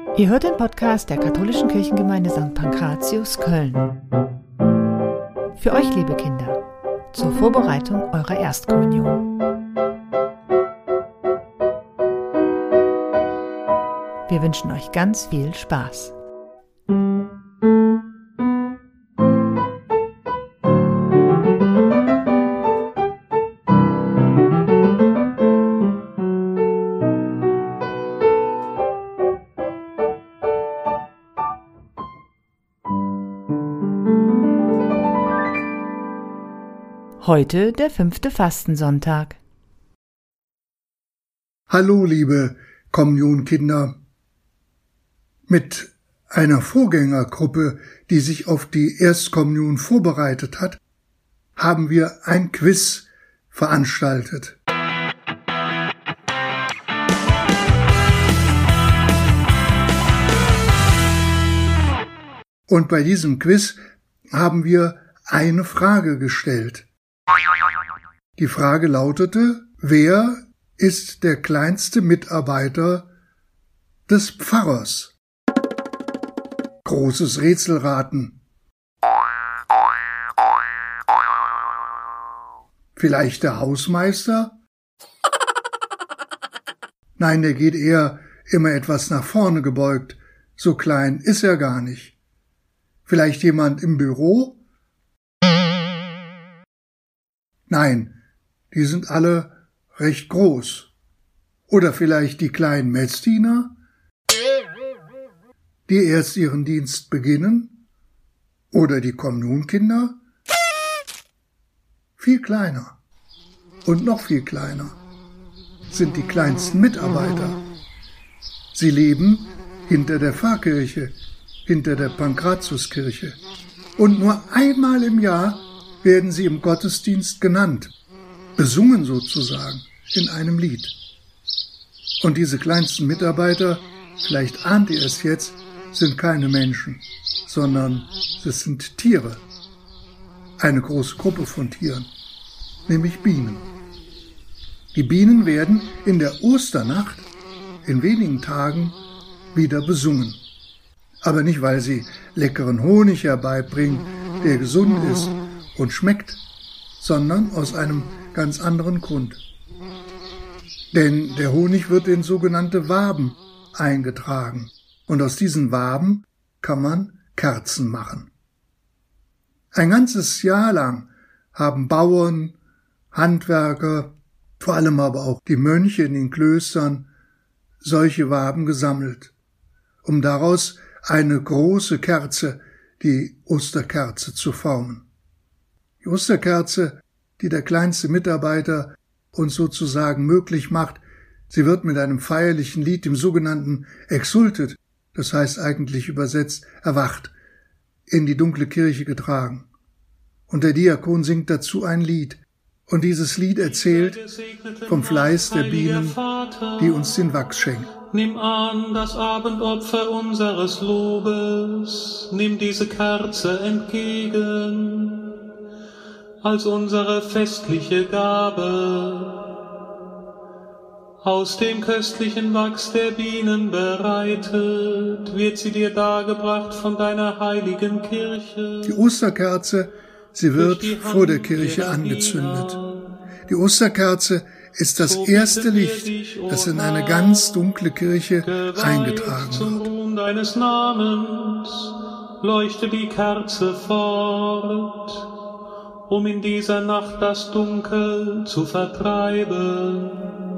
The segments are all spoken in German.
Ihr hört den Podcast der Katholischen Kirchengemeinde St. Pankratius, Köln. Für euch, liebe Kinder, zur Vorbereitung eurer Erstkommunion. Wir wünschen euch ganz viel Spaß. Heute der 5. Fastensonntag. Hallo, liebe Kommunionkinder. Mit einer Vorgängergruppe, die sich auf die Erstkommunion vorbereitet hat, haben wir ein Quiz veranstaltet. Und bei diesem Quiz haben wir eine Frage gestellt. Die Frage lautete: Wer ist der kleinste Mitarbeiter des Pfarrers? Großes Rätselraten. Vielleicht der Hausmeister? Nein, der geht eher immer etwas nach vorne gebeugt. So klein ist er gar nicht. Vielleicht jemand im Büro? Nein, die sind alle recht groß. Oder vielleicht die kleinen Messdiener, die erst ihren Dienst beginnen? Oder die Kommunionkinder? Viel kleiner und noch viel kleiner sind die kleinsten Mitarbeiter. Sie leben hinter der Pfarrkirche, hinter der Pankratiuskirche. Und nur einmal im Jahr werden sie im Gottesdienst genannt, besungen sozusagen in einem Lied. Und diese kleinsten Mitarbeiter, vielleicht ahnt ihr es jetzt, sind keine Menschen, sondern es sind Tiere. Eine große Gruppe von Tieren, nämlich Bienen. Die Bienen werden in der Osternacht in wenigen Tagen wieder besungen. Aber nicht, weil sie leckeren Honig herbeibringen, der gesund ist und schmeckt, sondern aus einem ganz anderen Grund. Denn der Honig wird in sogenannte Waben eingetragen und aus diesen Waben kann man Kerzen machen. Ein ganzes Jahr lang haben Bauern, Handwerker, vor allem aber auch die Mönche in den Klöstern solche Waben gesammelt, um daraus eine große Kerze, die Osterkerze, zu formen. Die Osterkerze, die der kleinste Mitarbeiter uns sozusagen möglich macht, sie wird mit einem feierlichen Lied, dem sogenannten Exsultet, das heißt eigentlich übersetzt erwacht, in die dunkle Kirche getragen. Und der Diakon singt dazu ein Lied. Und dieses Lied erzählt vom Fleiß der Bienen, die uns den Wachs schenken. Nimm an das Abendopfer unseres Lobes, nimm diese Kerze entgegen, als unsere festliche Gabe, aus dem köstlichen Wachs der Bienen bereitet, wird sie dir dargebracht von deiner heiligen Kirche. Die Osterkerze, sie wird vor der Kirche angezündet. Die Osterkerze ist das erste Licht, das in eine ganz dunkle Kirche eingetragen Zum wird. Ruhm deines Namens leuchte die Kerze fort, um in dieser Nacht das Dunkel zu vertreiben.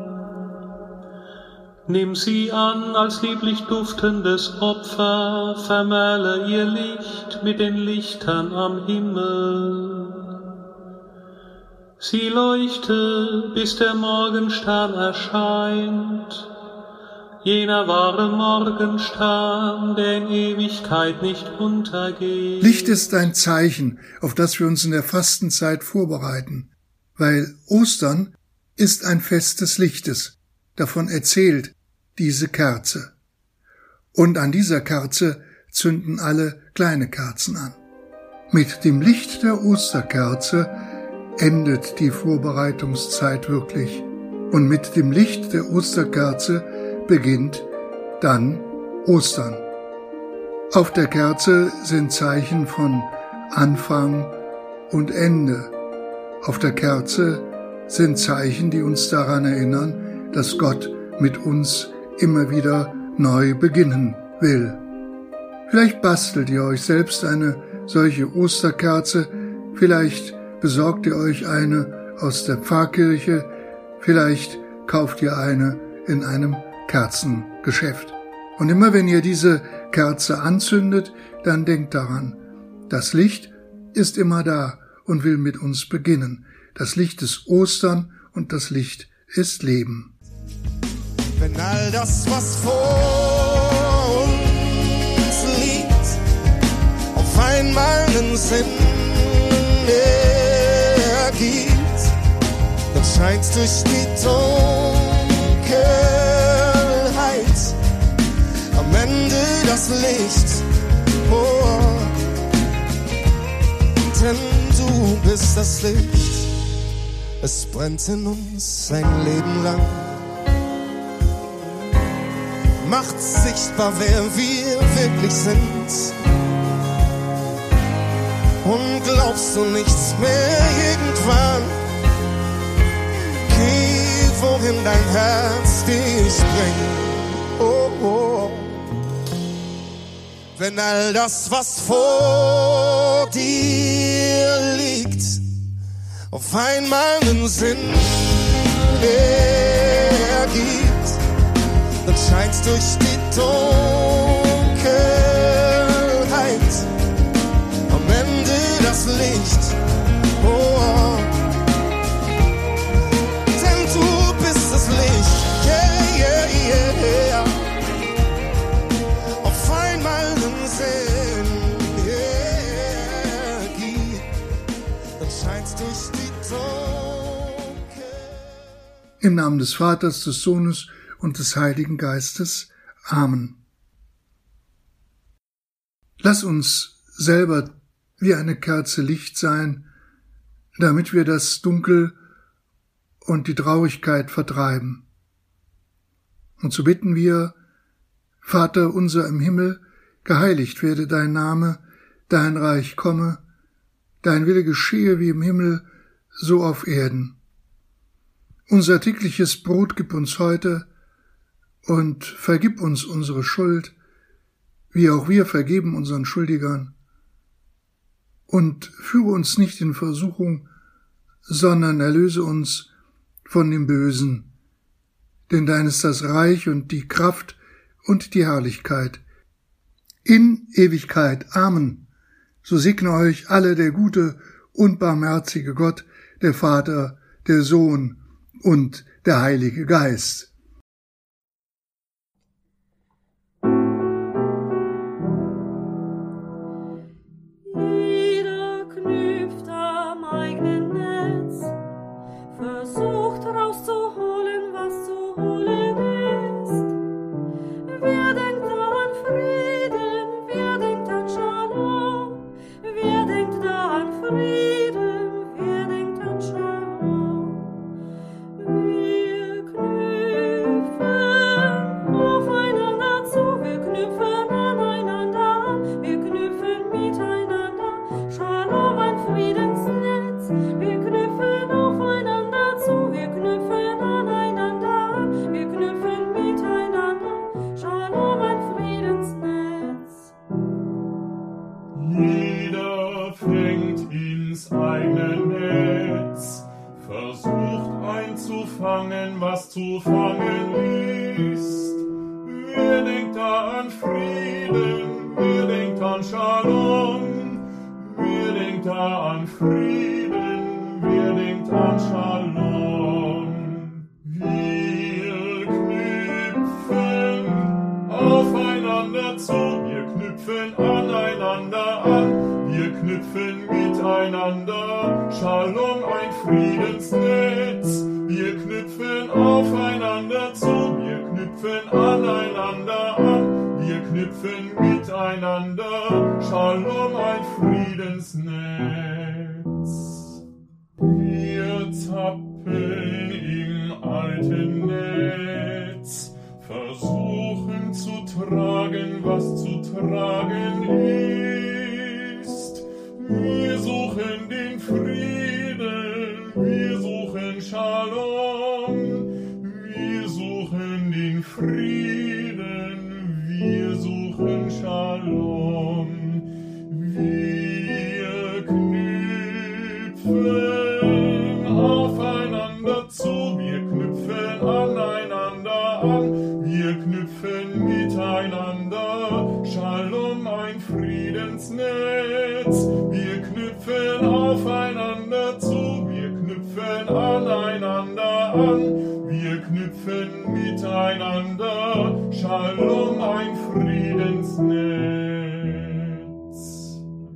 Nimm sie an als lieblich duftendes Opfer, vermähle ihr Licht mit den Lichtern am Himmel. Sie leuchte, bis der Morgenstern erscheint, jener wahre Morgenstern, der in Ewigkeit nicht untergeht. Licht ist ein Zeichen, auf das wir uns in der Fastenzeit vorbereiten, weil Ostern ist ein Fest des Lichtes. Davon erzählt diese Kerze. Und an dieser Kerze zünden alle kleine Kerzen an. Mit dem Licht der Osterkerze endet die Vorbereitungszeit wirklich. Und mit dem Licht der Osterkerze beginnt dann Ostern. Auf der Kerze sind Zeichen von Anfang und Ende. Auf der Kerze sind Zeichen, die uns daran erinnern, dass Gott mit uns immer wieder neu beginnen will. Vielleicht bastelt ihr euch selbst eine solche Osterkerze, vielleicht besorgt ihr euch eine aus der Pfarrkirche, vielleicht kauft ihr eine in einem Kerzengeschäft. Und immer wenn ihr diese Kerze anzündet, dann denkt daran, das Licht ist immer da und will mit uns beginnen. Das Licht ist Ostern und das Licht ist Leben. Wenn all das, was vor uns liegt, auf einmal einen Sinn ergibt, dann scheint durch die Dunkelheit am Ende das Licht. Oh, denn du bist das Licht, es brennt in uns ein Leben lang. Macht sichtbar, wer wir wirklich sind. Und glaubst du nichts mehr irgendwann? Geh, wohin dein Herz dich bringt. Oh, oh. Wenn all das, was vor dir liegt, auf einmal einen Sinn ergibt, dann scheint's durch die Dunkelheit am Ende das Licht. Oh, denn du bist das Licht. Yeah, yeah, yeah. Auf einmal einen Sinn ergibt, dann scheint's durch die Dunkelheit. Im Namen des Vaters, des Sohnes und des Heiligen Geistes. Amen. Lass uns selber wie eine Kerze Licht sein, damit wir das Dunkel und die Traurigkeit vertreiben. Und so bitten wir, Vater unser im Himmel, geheiligt werde dein Name, dein Reich komme, dein Wille geschehe wie im Himmel, so auf Erden. Unser tägliches Brot gib uns heute, und vergib uns unsere Schuld, wie auch wir vergeben unseren Schuldigern. Und führe uns nicht in Versuchung, sondern erlöse uns von dem Bösen. Denn dein ist das Reich und die Kraft und die Herrlichkeit in Ewigkeit. Amen. So segne euch alle der gute und barmherzige Gott, der Vater, der Sohn und der Heilige Geist. Was zu fangen ist. Wer denkt da an Frieden? Wer denkt an Shalom? Wer denkt da an Frieden? Wer denkt an Shalom? Wir knüpfen aufeinander zu, wir knüpfen aneinander an, wir knüpfen miteinander Shalom, ein Friedensnetz. Wir knüpfen aufeinander zu, wir knüpfen aneinander an, wir knüpfen miteinander Shalom, ein Friedensnetz. Wir tappen im alten Netz, versuchen suchen zu tragen, was zu tragen ist. Wir suchen den Frieden, wir suchen Shalom, wir suchen den Frieden, wir suchen Shalom. Wir knüpfen aufeinander zu, wir knüpfen aneinander an, wir knüpfen miteinander Shalom, ein Friedensnetz. Wir knüpfen aufeinander zu, wir knüpfen aneinander an, wir knüpfen miteinander Shalom, ein Friedensnetz.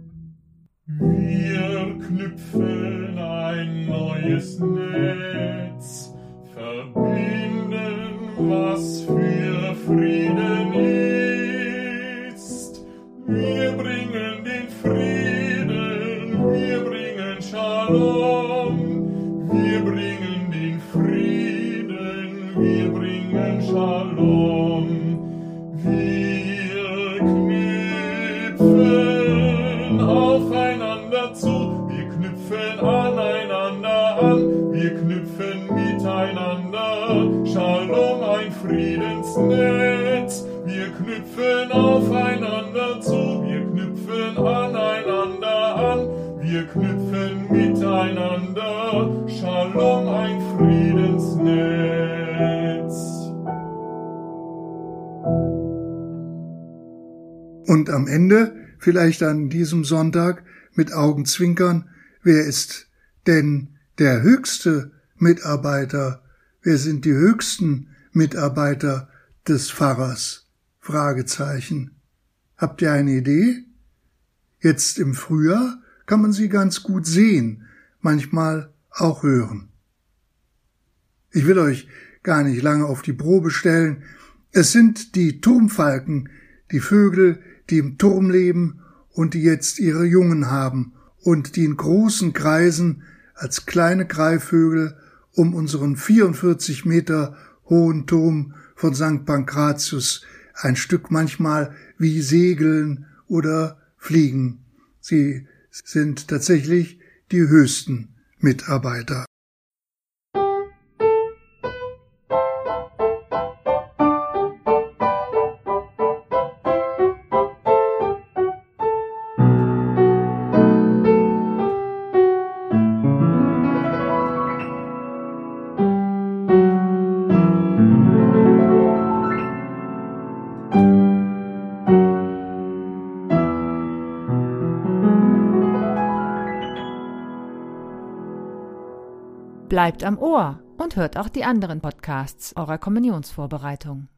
Wir knüpfen ein neues Netz, verbinden, was für Frieden ist. Wir bringen den Frieden, wir bringen Shalom, wir bringen den Frieden, wir bringen Shalom. Wir knüpfen aufeinander zu, wir knüpfen aneinander an, wir knüpfen miteinander Shalom, ein Friedensnetz. Wir knüpfen aufeinander zu, wir knüpfen aneinander an, wir knüpfen miteinander Shalom, ein Friedensnetz. Und am Ende, vielleicht an diesem Sonntag, mit Augenzwinkern, wer ist denn der höchste Mitarbeiter? Wer sind die höchsten Mitarbeiter des Pfarrers? Fragezeichen. Habt ihr eine Idee? Jetzt im Frühjahr kann man sie ganz gut sehen, manchmal auch hören. Ich will euch gar nicht lange auf die Probe stellen. Es sind die Turmfalken, die Vögel, die im Turm leben und die jetzt ihre Jungen haben und die in großen Kreisen als kleine Greifvögel um unseren 44 Meter hohen Turm von St. Pankratius ein Stück manchmal wie segeln oder fliegen. Sie sind tatsächlich die höchsten Mitarbeiter. Bleibt am Ohr und hört auch die anderen Podcasts eurer Kommunionsvorbereitung.